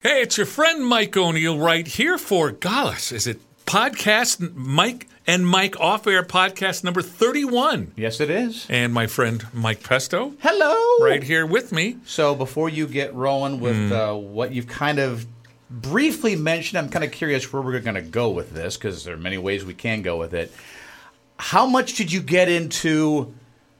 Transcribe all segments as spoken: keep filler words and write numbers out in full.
Hey, it's your friend Mike O'Neill right here for, gosh, is it podcast Mike and Mike Off-Air podcast number thirty-one? Yes, it is. And my friend Mike Pesto. Hello. Right here with me. So before you get rolling with mm. uh, what you've kind of briefly mentioned, I'm kind of curious where we're going to go with this because there are many ways we can go with it. How much did you get into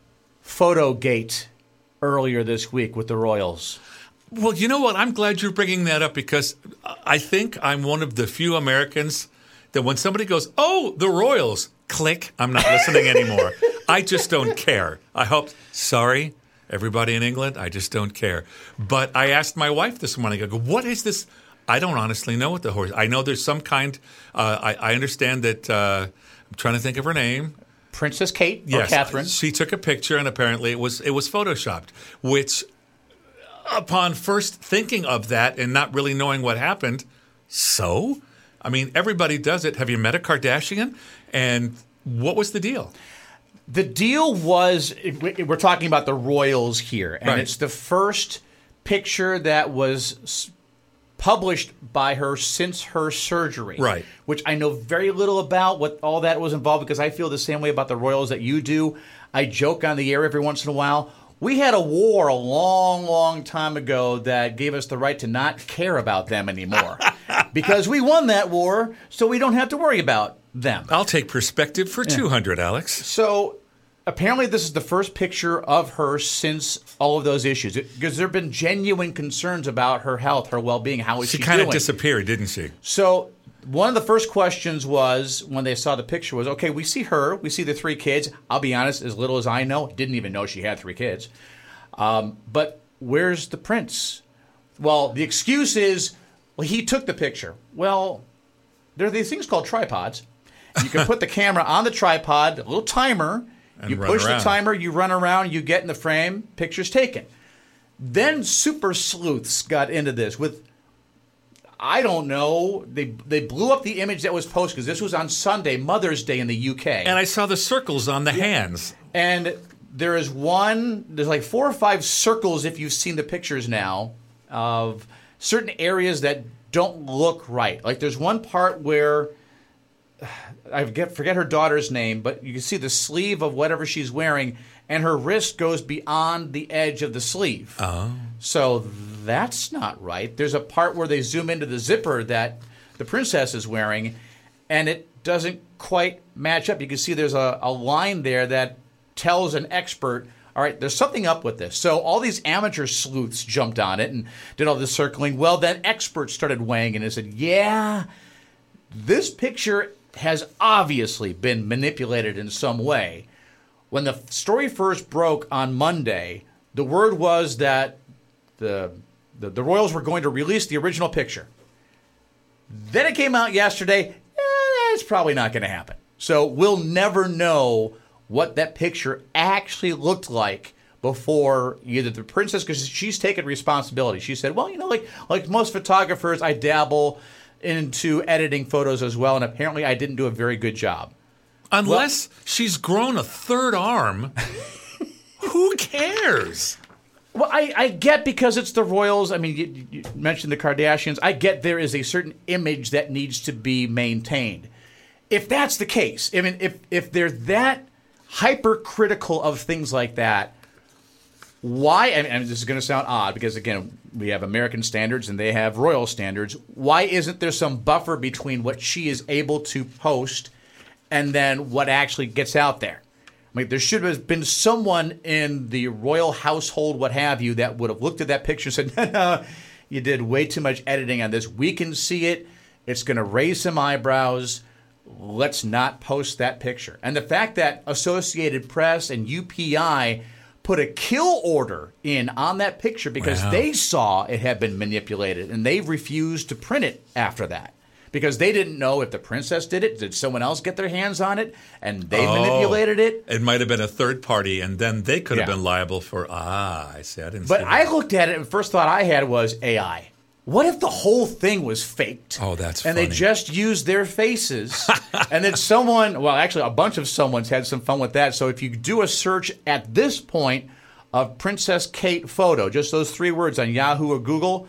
Photogate earlier this week with the Royals? Well, you know what? I'm glad you're bringing that up because I think I'm one of the few Americans that when somebody goes, oh, the Royals, click, I'm not listening anymore. I just don't care. I hope, sorry, everybody in England, I just don't care. But I asked my wife this morning, I go, what is this? I don't honestly know what the horse, I know there's some kind, uh, I, I understand that, uh, I'm trying to think of her name. Princess Kate or yes, Catherine. She took a picture and apparently it was it was photoshopped, which upon first thinking of that and not really knowing what happened, so? I mean, everybody does it. Have you met a Kardashian? And what was the deal? The deal was, we're talking about the Royals here, and right. it's the first picture that was published by her since her surgery. Right. Which I know very little about what all that was involved because I feel the same way about the Royals that you do. I joke on the air every once in a while. We had a war a long, long time ago that gave us the right to not care about them anymore. Because we won that war, so we don't have to worry about them. I'll take perspective for yeah. two hundred, Alex. So apparently this is the first picture of her since all of those issues. Because there have been genuine concerns about her health, her well-being, how is she, she doing. She kind of disappeared, didn't she? So one of the first questions was, when they saw the picture, was, okay, we see her, we see the three kids. I'll be honest, as little as I know, didn't even know she had three kids. Um, but where's the prince? Well, the excuse is, well, he took the picture. Well, there are these things called tripods. You can put the camera on the tripod, a little timer. And you push around. the timer, you run around, you get in the frame, picture's taken. Then super sleuths got into this with, I don't know, they they blew up the image that was posted because this was on Sunday, Mother's Day in the U K. And I saw the circles on the yeah. hands. And there is one, there's like four or five circles, if you've seen the pictures now, of certain areas that don't look right. Like there's one part where, I forget, forget her daughter's name, but you can see the sleeve of whatever she's wearing, and her wrist goes beyond the edge of the sleeve. Oh. So that's not right. There's a part where they zoom into the zipper that the princess is wearing, and it doesn't quite match up. You can see there's a, a line there that tells an expert, all right, there's something up with this. So all these amateur sleuths jumped on it and did all this circling. Well, then experts started weighing in and said, yeah, this picture has obviously been manipulated in some way. When the story first broke on Monday, the word was that the, the, the Royals were going to release the original picture. Then it came out yesterday, eh, it's probably not going to happen. So we'll never know what that picture actually looked like before either the princess, because she's taken responsibility. She said, well, you know, like like most photographers, I dabble into editing photos as well, and apparently I didn't do a very good job. Unless well, she's grown a third arm, who cares? Well, I, I get because it's the Royals. I mean, you, you mentioned the Kardashians. I get there is a certain image that needs to be maintained. If that's the case, I mean, if if they're that hypercritical of things like that, why, and, and this is going to sound odd because, again, we have American standards and they have royal standards. Why isn't there some buffer between what she is able to post and then what actually gets out there? I mean, there should have been someone in the royal household, what have you, that would have looked at that picture and said, no, no, you did way too much editing on this. We can see it. It's going to raise some eyebrows. Let's not post that picture. And the fact that Associated Press and U P I put a kill order in on that picture because wow. they saw it had been manipulated, and they refused to print it after that because they didn't know if the princess did it, did someone else get their hands on it, and they oh, manipulated it. It might have been a third party, and then they could have yeah. been liable for, ah, I see, I didn't but see that. I looked at it, and the first thought I had was A I. What if the whole thing was faked? Oh, that's and funny. And they just used their faces. And then someone, well, actually a bunch of someone's had some fun with that. So if you do a search at this point of Princess Kate photo, just those three words on Yahoo or Google,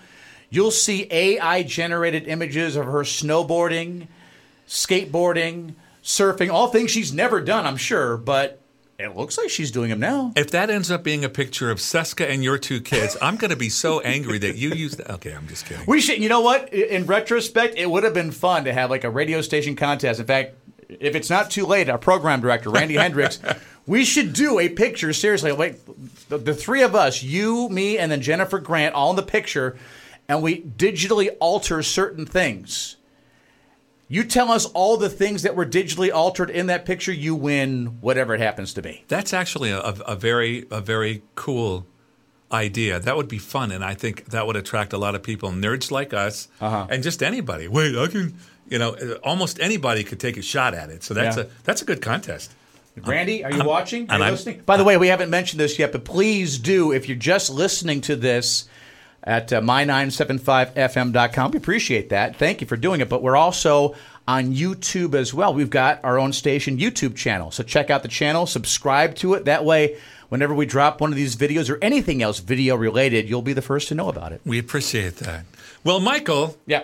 You'll see A I-generated images of her snowboarding, skateboarding, surfing, all things she's never done, I'm sure, but it looks like she's doing them now. If that ends up being a picture of Seska and your two kids, I'm going to be so angry that you used that. Okay, I'm just kidding. We should, you know what? In retrospect, it would have been fun to have like a radio station contest. In fact, if it's not too late, our program director, Randy Hendricks, we should do a picture, seriously, like the, the three of us, you, me, and then Jennifer Grant, all in the picture, and we digitally alter certain things. You tell us all the things that were digitally altered in that picture, you win whatever it happens to be. That's actually a, a very a very cool idea. That would be fun, and I think that would attract a lot of people, nerds like us, uh-huh. and just anybody. Wait, I can, you know, almost anybody could take a shot at it. So that's yeah. a that's a good contest. Randy, are you I'm, watching? Are you I'm, listening? By the way, we haven't mentioned this yet, but please do, if you're just listening to this at uh, my nine seven five F M dot com. We appreciate that. Thank you for doing it. But we're also on YouTube as well. We've got our own station YouTube channel. So check out the channel, subscribe to it. That way, whenever we drop one of these videos or anything else video related, you'll be the first to know about it. We appreciate that. Well, Michael. Yeah.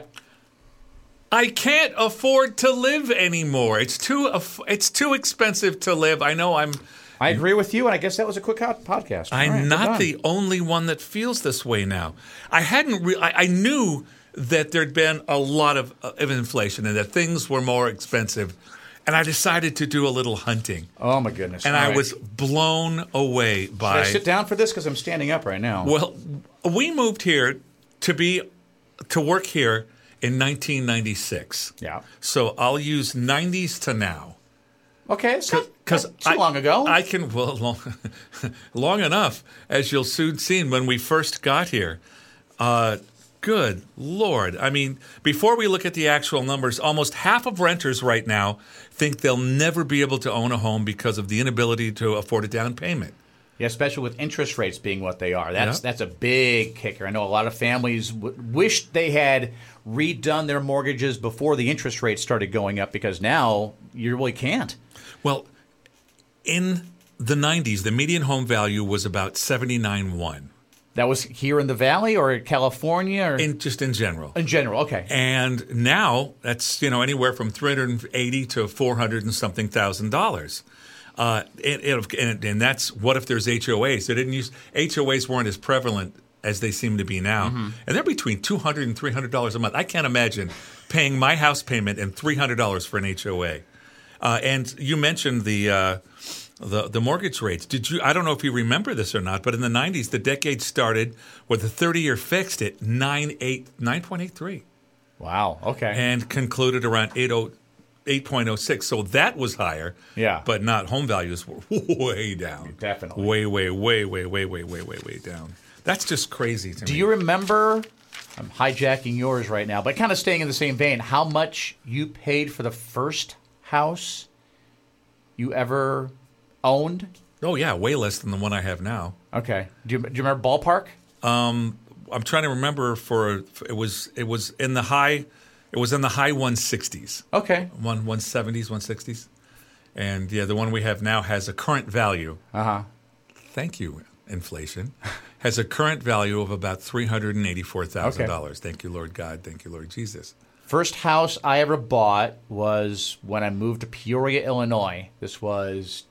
I can't afford to live anymore. It's too it's too expensive to live. I know I'm... I agree with you, and I guess that was a quick podcast. I'm right, not the only one that feels this way now. I hadn't. Re- I, I knew that there'd been a lot of, uh, of inflation and that things were more expensive, and I decided to do a little hunting. Oh my goodness! And All I right. was blown away by. Should I sit down for this because I'm standing up right now? Well, we moved here to be to work here in nineteen ninety-six. Yeah. So I'll use nineties to now. Okay, so because too I, long ago. I can well long, long enough, as you'll soon see when we first got here. Uh, good Lord! I mean, before we look at the actual numbers, almost half of renters right now think they'll never be able to own a home because of the inability to afford a down payment. Yeah, especially with interest rates being what they are. That's yeah. that's a big kicker. I know a lot of families w- wished they had redone their mortgages before the interest rates started going up because now you really can't. Well, in the nineties, the median home value was about seventy-nine point one. That was here in the Valley or California? Or? In, just in general. In general, okay. And now that's, you know, anywhere from three hundred eighty to four hundred and something thousand dollars. Uh, and, and, and that's what if there's H O As? They didn't use H O As weren't as prevalent as they seem to be now, mm-hmm. and they're between two hundred and three hundred dollars a month. I can't imagine paying my house payment and three hundred dollars for an H O A. Uh, and you mentioned the, uh, the the mortgage rates. Did you? I don't know if you remember this or not, but in the nineties, the decade started with a thirty-year fixed at nine point eight three. Wow. Okay. And concluded around eight point oh six. So that was higher. Yeah. But not home values were way down. Definitely. Way, way, way, way, way, way, way, way, way down. That's just crazy to me. Do you remember? I'm hijacking yours right now, but kind of staying in the same vein. How much you paid for the first house you ever owned? Oh, yeah, way less than the one I have now. Okay. Do you, do you remember ballpark? Um, I'm trying to remember for it was it was in the high it was in the high one sixties. Okay. One one seventies, one sixties. And yeah, the one we have now has a current value. Uh-huh. Thank you, inflation. Has a current value of about three hundred eighty-four thousand dollars. Okay. Thank you, Lord God. Thank you, Lord Jesus. First house I ever bought was when I moved to Peoria, Illinois. This was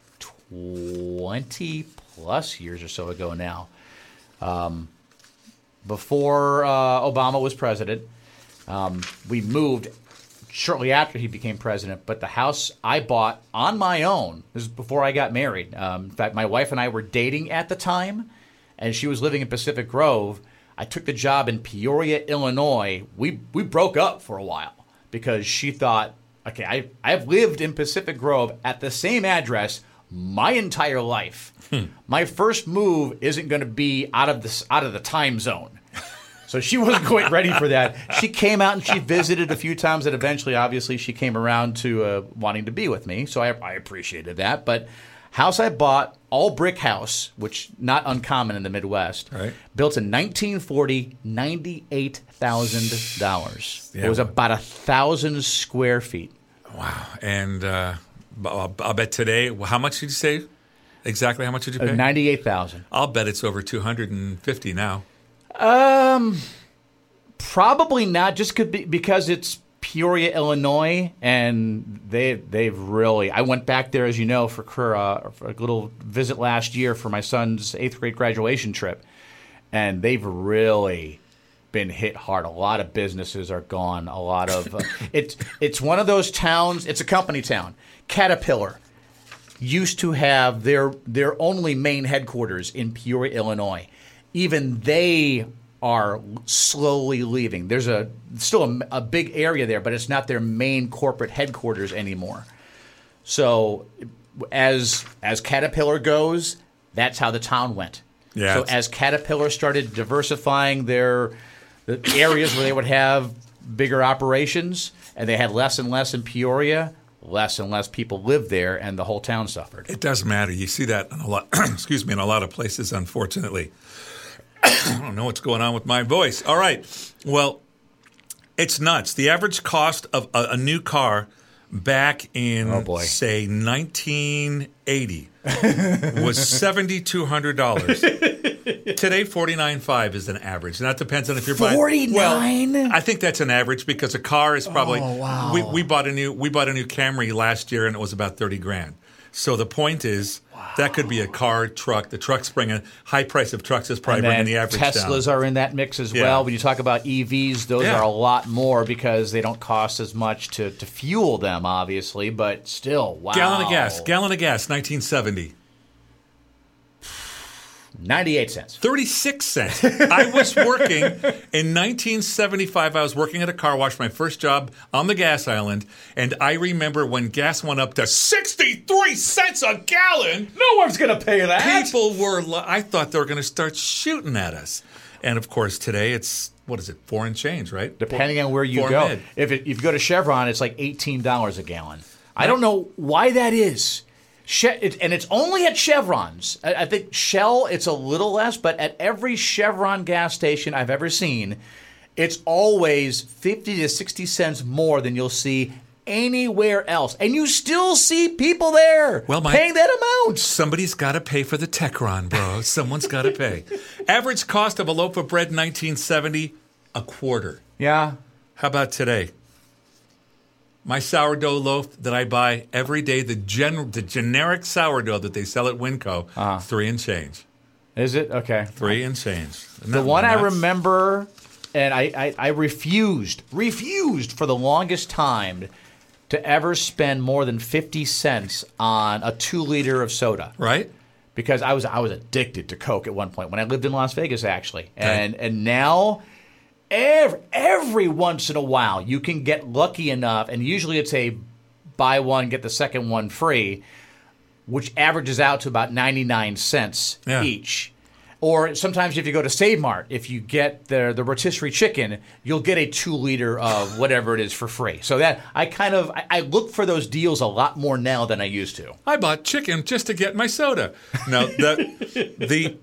twenty plus years or so ago now. Um, before uh, Obama was president, um, we moved shortly after he became president. But the house I bought on my own, this is before I got married. Um, in fact, my wife and I were dating at the time, and she was living in Pacific Grove. I took the job in Peoria, Illinois. We we broke up for a while because she thought, okay, I, I've lived in Pacific Grove at the same address my entire life. Hmm. My first move isn't going to be out of the, out of the time zone. So she wasn't quite ready for that. She came out and she visited a few times, and eventually, obviously, she came around to uh, wanting to be with me. So I, I appreciated that. But house I bought, all brick house, which not uncommon in the Midwest, right. Built in nineteen forty, ninety-eight thousand dollars. Yeah. It was about a thousand square feet. Wow. And uh, I'll, I'll bet today, how much did you say? Exactly how much did you pay? Uh, ninety-eight thousand dollars. I'll bet it's over two hundred fifty now. Um, Probably not, just could be because it's Peoria, Illinois, and they they've really. I went back there, as you know, for, for, uh, for a little visit last year for my son's eighth grade graduation trip, and they've really been hit hard. A lot of businesses are gone. A lot of uh, it's it's one of those towns. It's a company town. Caterpillar used to have their their only main headquarters in Peoria, Illinois. Even they are slowly leaving. There's a still a, a big area there, but it's not their main corporate headquarters anymore. So as as Caterpillar goes, that's how the town went. Yeah, so as Caterpillar started diversifying their the areas where they would have bigger operations, and they had less and less in Peoria, less and less people lived there, and the whole town suffered. It does matter. You see that in a lot. excuse me, in a lot of places, unfortunately. I don't know what's going on with my voice. All right. Well, it's nuts. The average cost of a, a new car back in, oh boy. say, nineteen eighty was seven thousand two hundred dollars. Today, forty-nine thousand five hundred is an average. And that depends on if you're buying. forty-nine? Well, I think that's an average because a car is probably. Oh, wow. We, we bought a new we bought a new Camry last year and it was about thirty grand. So the point is, wow. that could be a car, truck. The truck's bringing high price of trucks is probably bringing the average Teslas down. Teslas are in that mix as yeah. well. When you talk about E Vs, those yeah. are a lot more because they don't cost as much to, to fuel them, obviously. But still, wow. Gallon of gas. Gallon of gas, nineteen seventy. ninety-eight cents. thirty-six cents. I was working in nineteen seventy-five. I was working at a car wash, my first job on the gas island. And I remember when gas went up to sixty-three cents a gallon. No one's going to pay that. People were, I thought they were going to start shooting at us. And of course, today it's, what is it, four and change, right? Depending four, on where you four go. Mid. If, it, if you go to Chevron, it's like eighteen dollars a gallon. I don't know why that is. She- it, and it's only at Chevrons. I, I think Shell, it's a little less, but at every Chevron gas station I've ever seen, it's always fifty to sixty cents more than you'll see anywhere else. And you still see people there well, my, paying that amount. Somebody's got to pay for the Techron, bro. Someone's got to pay. Average cost of a loaf of bread in nineteen seventy, a quarter. Yeah. How about today? My sourdough loaf that I buy every day, the gen- the generic sourdough that they sell at Winco, uh-huh. three and change. Is it? Okay. Three and change. Isn't the one nuts? I remember, and I, I, I refused, refused for the longest time to ever spend more than fifty cents on a two liter of soda. Right. Because I was I was addicted to Coke at one point when I lived in Las Vegas, actually. And right. and now... Every, every once in a while, you can get lucky enough, and usually it's a buy one, get the second one free, which averages out to about ninety-nine cents yeah. each. Or sometimes if you go to Save Mart, if you get the, the rotisserie chicken, you'll get a two liter of whatever it is for free. So that I kind of, I, I look for those deals a lot more now than I used to. I bought chicken just to get my soda. No, the the...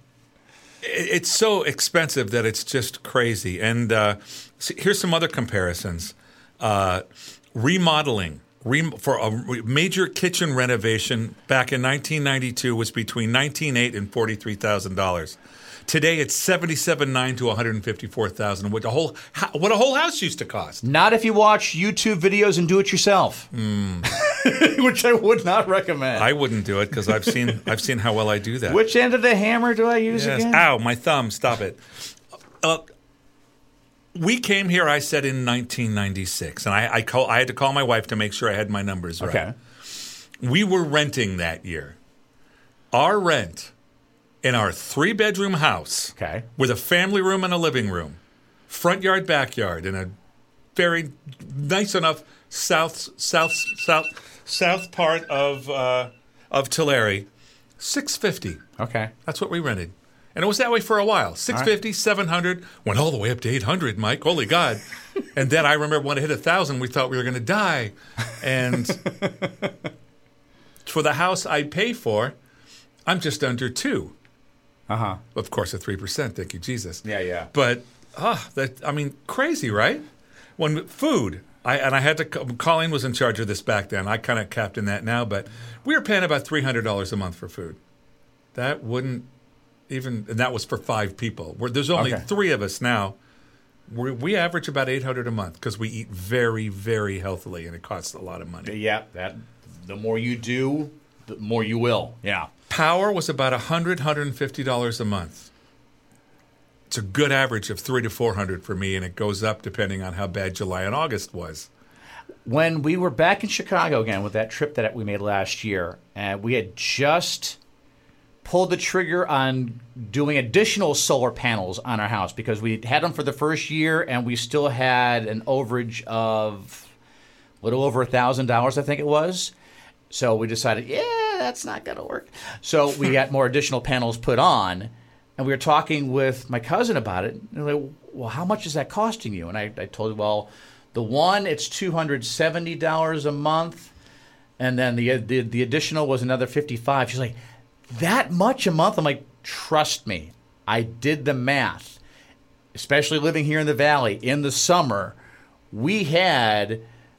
It's so expensive that it's just crazy. And uh, see, here's some other comparisons. Uh, remodeling rem- for a major kitchen renovation back in nineteen ninety-two was between nineteen thousand eight hundred dollars and forty-three thousand dollars. Today it's seventy-seven thousand nine hundred dollars to one hundred fifty-four thousand dollars, what a whole what a whole house used to cost. Not if you watch YouTube videos and do it yourself, mm. which I would not recommend. I wouldn't do it because I've seen I've seen how well I do that. Which end of the hammer do I use yes. again? Ow, my thumb! Stop it. Uh, we came here, I said, in nineteen ninety-six, and I I, call, I had to call my wife to make sure I had my numbers right. Okay. We were renting that year. Our rent in our three-bedroom house okay. with a family room and a living room, front yard, backyard, in a very nice enough south south south south part of uh, of Tulare, six fifty. Okay, that's what we rented, and it was that way for a while. Six fifty, right. seven hundred, went all the way up to eight hundred. Mike, holy God! And then I remember when it hit a thousand, we thought we were going to die, and for the house I pay for, I'm just under two. Uh-huh. Of course, at three percent. Thank you, Jesus. Yeah, yeah. But, ah, that I mean, crazy, right? When food, I and I had to, Colleen was in charge of this back then. I kind of captain that now, but we were paying about three hundred dollars a month for food. That wouldn't even, and that was for five people. We're, there's only okay. three of us now. we we average about eight hundred a month because we eat very, very healthily, and it costs a lot of money. Yeah, that the more you do, the more you will. Yeah. Power was about one hundred, one hundred fifty dollars a month. It's a good average of three to four hundred for me, and it goes up depending on how bad July and August was. When we were back in Chicago again with that trip that we made last year, and we had just pulled the trigger on doing additional solar panels on our house because we had them for the first year, and we still had an overage of a little over one thousand dollars, I think it was. So we decided, yeah, that's not going to work. So we got more additional panels put on, and we were talking with my cousin about it. And we're like, well, how much is that costing you? And I, I told her, well, the one, it's two hundred seventy dollars a month, and then the, the the additional was another fifty-five dollars. She's like, that much a month? I'm like, trust me, I did the math. Especially living here in the Valley, in the summer, we had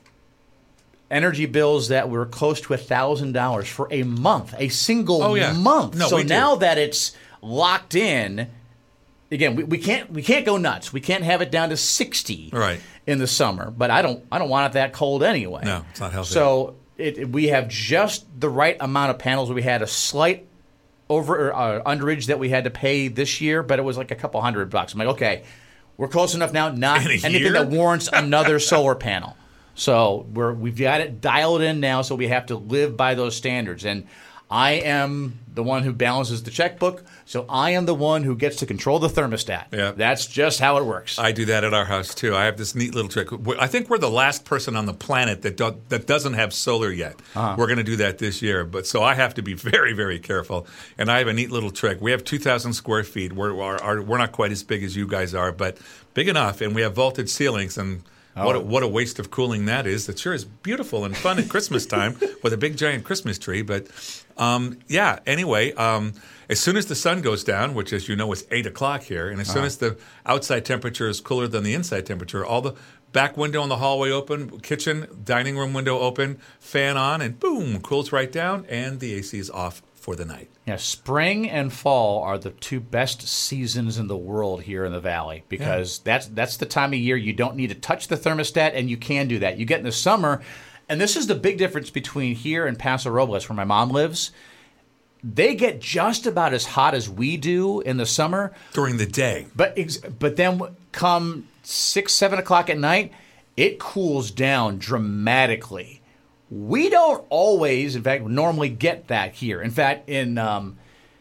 energy bills that were close to one thousand dollars for a month, a single oh, yeah. month. No, so we do. now that it's locked in, again, we, we can't we can't go nuts. We can't have it down to sixty Right. in the summer. But I don't I don't want it that cold anyway. No, it's not healthy. So it, it- we have just the right amount of panels. We had a slight over or, uh, underage that we had to pay this year, but it was like a couple hundred bucks. I'm like, okay, we're close enough now. Not In a anything year? that warrants another solar panel. So we're we've got it dialed in now. So we have to live by those standards. And I am the one who balances the checkbook, so I am the one who gets to control the thermostat. Yeah. That's just how it works. I do that at our house, too. I have this neat little trick. We- I think we're the last person on the planet that do, that doesn't have solar yet. Uh-huh. We're going to do that this year. But so I have to be very, very careful. And I have a neat little trick. We have two thousand square feet. We're, our, our, we're not quite as big as you guys are, but big enough. And we have vaulted ceilings. And what, a, what a waste of cooling that is. It sure is beautiful and fun at Christmas time with a big, giant Christmas tree. But, um, yeah, anyway, um, as soon as the sun goes down, which, as you know, is eight o'clock here, and as soon as the outside temperature is cooler than the inside temperature, all the back window in the hallway open, kitchen, dining room window open, fan on, and boom, cools right down, and the A C is off for the night. Yeah, spring and fall are the two best seasons in the world here in the Valley because that's that's the time of year you don't need to touch the thermostat, and you can do that. You get in the summer, and this is the big difference between here and Paso Robles, where my mom lives. They get just about as hot as we do in the summer, During the day. but ex- but then come six, seven o'clock at night, it cools down dramatically. We don't always, in fact, normally get that here. In fact, in um,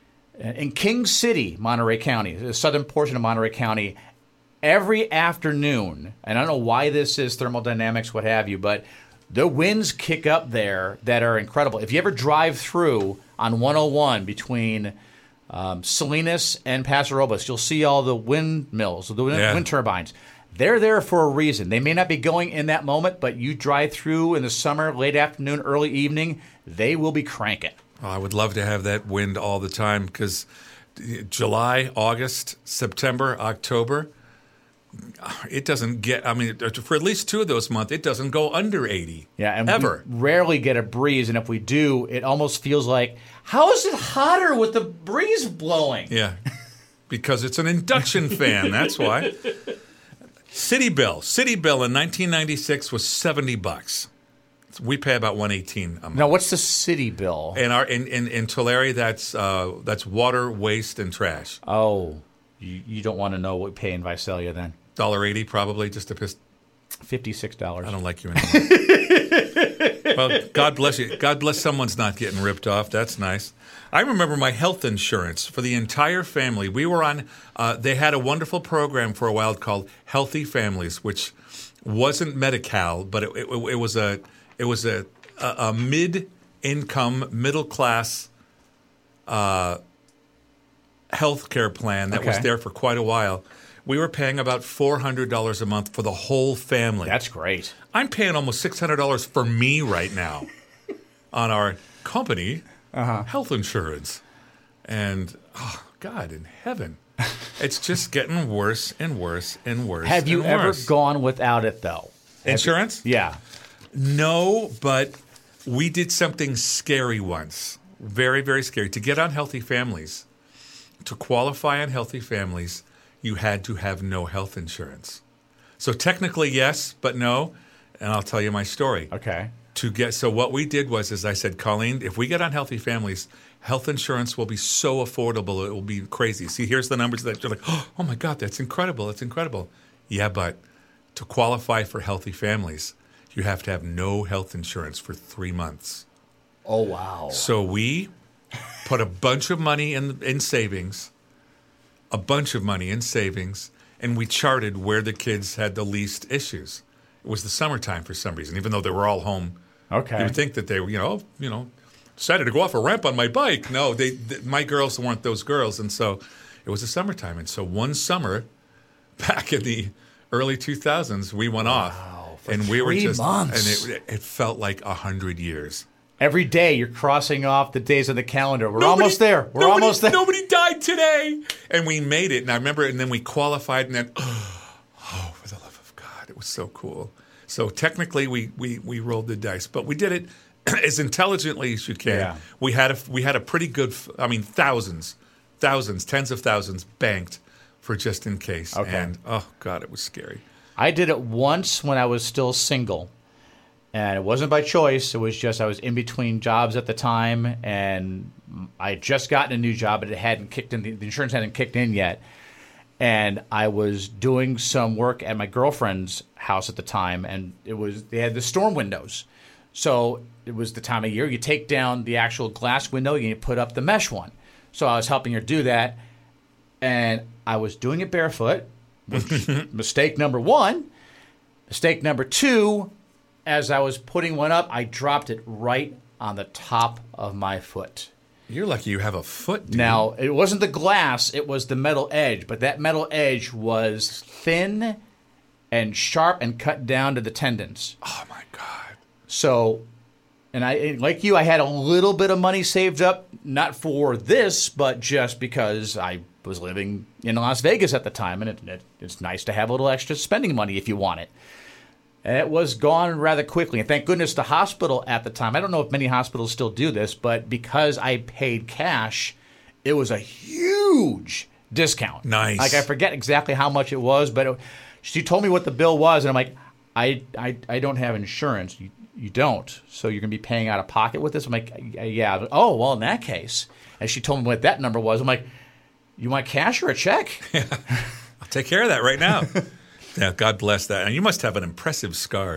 in King City, Monterey County, the southern portion of Monterey County, every afternoon, and I don't know why this is thermodynamics, what have you, but the winds kick up there that are incredible. If you ever drive through on one oh one between um, Salinas and Paso Robles, you'll see all the windmills, the wind, Yeah. wind turbines. They're there for a reason. They may not be going in that moment, but you drive through in the summer, late afternoon, early evening, they will be cranking. Oh, I would love to have that wind all the time because July, August, September, October, it doesn't get, I mean, for at least two of those months, it doesn't go under eighty. Yeah, and ever. we rarely get a breeze, and if we do, it almost feels like, how is it hotter with the breeze blowing? Yeah, because it's an induction fan. That's why. City bill. City bill in nineteen ninety-six was seventy bucks. We pay about one eighteen a month. Now, what's the city bill? In our in in, in Tulare, that's uh, that's water, waste, and trash. Oh, you, you don't want to know what we pay in Visalia then. Dollar eighty probably just to piss. fifty-six dollars. I don't like you anymore. Well, God bless you. God bless someone's not getting ripped off. That's nice. I remember my health insurance for the entire family. We were on, uh, they had a wonderful program for a while called Healthy Families, which wasn't Medi-Cal, but it, it, it was a it was a, a, a mid-income, middle-class uh, health care plan that was Okay. there for quite a while. We were paying about four hundred dollars a month for the whole family. That's great. I'm paying almost six hundred dollars for me right now on our company Uh-huh. health insurance. And, oh, God in heaven, it's just getting worse and worse and worse. Have you and ever worse. gone without it, though? Insurance? Yeah. No, but we did something scary once. Very, very scary. To get on Healthy Families, to qualify on Healthy Families, you had to have no health insurance. So technically, yes, but no. And I'll tell you my story. Okay. To get so what we did was, as I said, Colleen, if we get on Healthy Families, health insurance will be so affordable, it will be crazy. See, here's the numbers that you're like, oh my God, that's incredible, that's incredible. Yeah, but to qualify for Healthy Families, you have to have no health insurance for three months. Oh, wow. So we put a bunch of money in in savings, a bunch of money in savings, and we charted where the kids had the least issues. It was the summertime for some reason, even though they were all home. Okay. You would think that they were, you know, you know, decided to go off a ramp on my bike. No, they, they my girls weren't those girls, and so it was the summertime. And so one summer, back in the early two thousands, we went wow, off, for and we were three just, months. and it, it felt like a hundred years. Every day you're crossing off the days on the calendar. We're Nobody- almost there. We're nobody- almost there. Nobody died today, and we made it. And I remember, and then we qualified, and then, oh, for the love of God, it was so cool. So technically, we we we rolled the dice, but we did it as intelligently as you can. Yeah. We had a we had a pretty good. I mean, thousands, thousands, tens of thousands banked for just in case. Okay. And oh God, it was scary. I did it once when I was still single. And it wasn't by choice. It was just I was in between jobs at the time, and I had just gotten a new job, but it hadn't kicked in. The, the insurance hadn't kicked in yet. And I was doing some work at my girlfriend's house at the time, and it was they had the storm windows. So it was the time of year you take down the actual glass window, and you put up the mesh one. So I was helping her do that, and I was doing it barefoot. Which, mistake number one. Mistake number two. As I was putting one up, I dropped it right on the top of my foot. You're lucky you have a foot, dude. Now, it wasn't the glass, it was the metal edge, but that metal edge was thin and sharp and cut down to the tendons. Oh my God. So, and I like you, I had a little bit of money saved up, not for this, but just because I was living in Las Vegas at the time, and it, it, it's nice to have a little extra spending money if you want it. And it was gone rather quickly. And thank goodness the hospital at the time, I don't know if many hospitals still do this, but because I paid cash, it was a huge discount. Nice. Like I forget exactly how much it was, but it, she told me what the bill was, and I'm like, I I, I don't have insurance. You, you don't, so you're going to be paying out of pocket with this? I'm like, yeah. Oh, well, in that case. And she told me what that number was. I'm like, you want cash or a check? I'll take care of that right now. Yeah, God bless that. And you must have an impressive scar.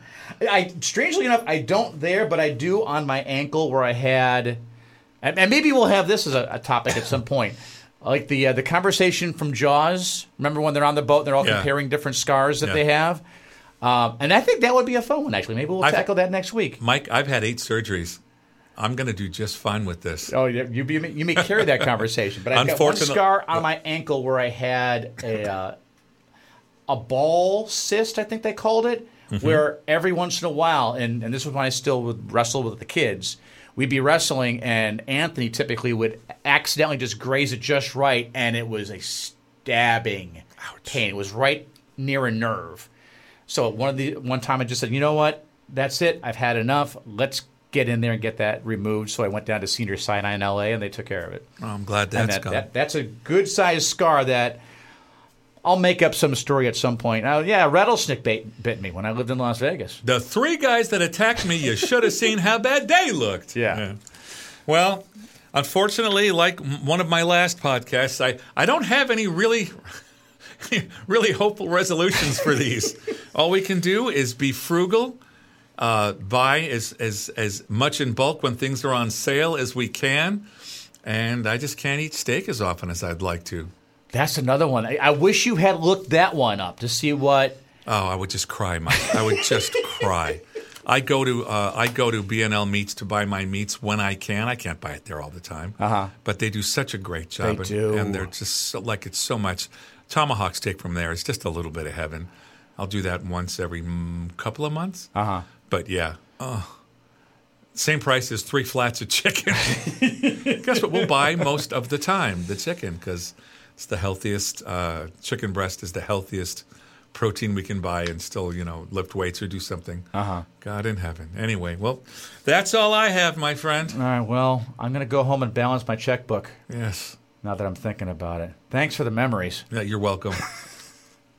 I strangely enough, I don't there, but I do on my ankle where I had, and, and maybe we'll have this as a, a topic at some point, like the uh, the conversation from Jaws. Remember when they're on the boat, and they're all Yeah. comparing different scars that Yeah. they have, um, and I think that would be a fun one. Actually, maybe we'll I've- tackle that next week. Mike, I've had eight surgeries. I'm going to do just fine with this. Oh, you, you, you may- you may carry that conversation, but I've got one Unfortunate- scar on my ankle where I had a uh, a ball cyst, I think they called it, Mm-hmm. where every once in a while, and, and this was when I still would wrestle with the kids, we'd be wrestling, and Anthony typically would accidentally just graze it just right, and it was a stabbing Ouch. pain. It was right near a nerve. So one of the one time I just said, you know what, that's it. I've had enough. Let's get in there and get that removed. So I went down to Senior Sinai in L A, and they took care of it. Oh, I'm glad And that's that, gone. that, that's a good-sized scar that I'll make up some story at some point. Oh, yeah, a rattlesnake bit, bit me when I lived in Las Vegas. The three guys that attacked me, you should have seen how bad they looked. Yeah. Well, unfortunately, like m- one of my last podcasts, I, I don't have any really, really hopeful resolutions for these. All we can do is be frugal, uh, buy as, as, as much in bulk when things are on sale as we can, and I just can't eat steak as often as I'd like to. That's another one. I, I wish you had looked that one up to see what. Oh, I would just cry, Mike. I would just cry. I go to uh, I go to B and L Meats to buy my meats when I can. I can't buy it there all the time, Uh-huh. but they do such a great job. They and, do. and they're just so, like it's so much. Tomahawk steak from there is just a little bit of heaven. I'll do that once every mm, couple of months. Uh huh. But yeah, oh, same price as three flats of chicken. Guess what? We'll buy most of the time the chicken because it's the healthiest. Uh, chicken breast is the healthiest protein we can buy and still, you know, lift weights or do something. Uh-huh. God in heaven. Anyway, well, that's all I have, my friend. All right, well, I'm going to go home and balance my checkbook Yes. now that I'm thinking about it. Thanks for the memories. Yeah, you're welcome.